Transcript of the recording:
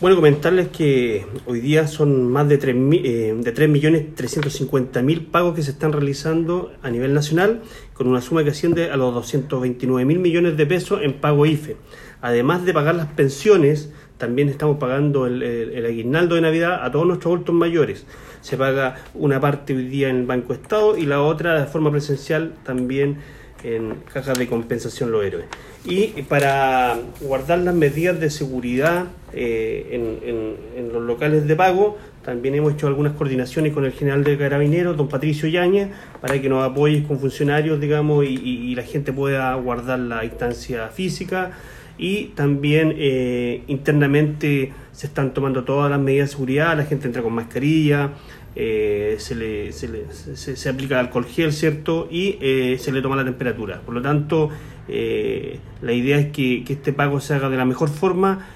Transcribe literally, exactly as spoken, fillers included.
Bueno, comentarles que hoy día son más de tres millones trescientos cincuenta mil pagos que se están realizando a nivel nacional, con una suma que asciende a los doscientos veintinueve mil millones de pesos en pago I F E. Además de pagar las pensiones, también estamos pagando el, el, el aguinaldo de Navidad a todos nuestros adultos mayores. Se paga una parte hoy día en el Banco Estado y la otra de forma presencial también en cajas de compensación Los Héroes. Y para guardar las medidas de seguridad eh, en, en, en los locales de pago, también hemos hecho algunas coordinaciones con el general de Carabineros, don Patricio Yáñez, para que nos apoye con funcionarios, digamos, y, y, y la gente pueda guardar la distancia física. Y también eh, internamente se están tomando todas las medidas de seguridad, la gente entra con mascarilla, eh, se, le, se, le, se, se aplica alcohol gel, ¿cierto? Y eh, se le toma la temperatura. Por lo tanto, eh, la idea es que, que este pago se haga de la mejor forma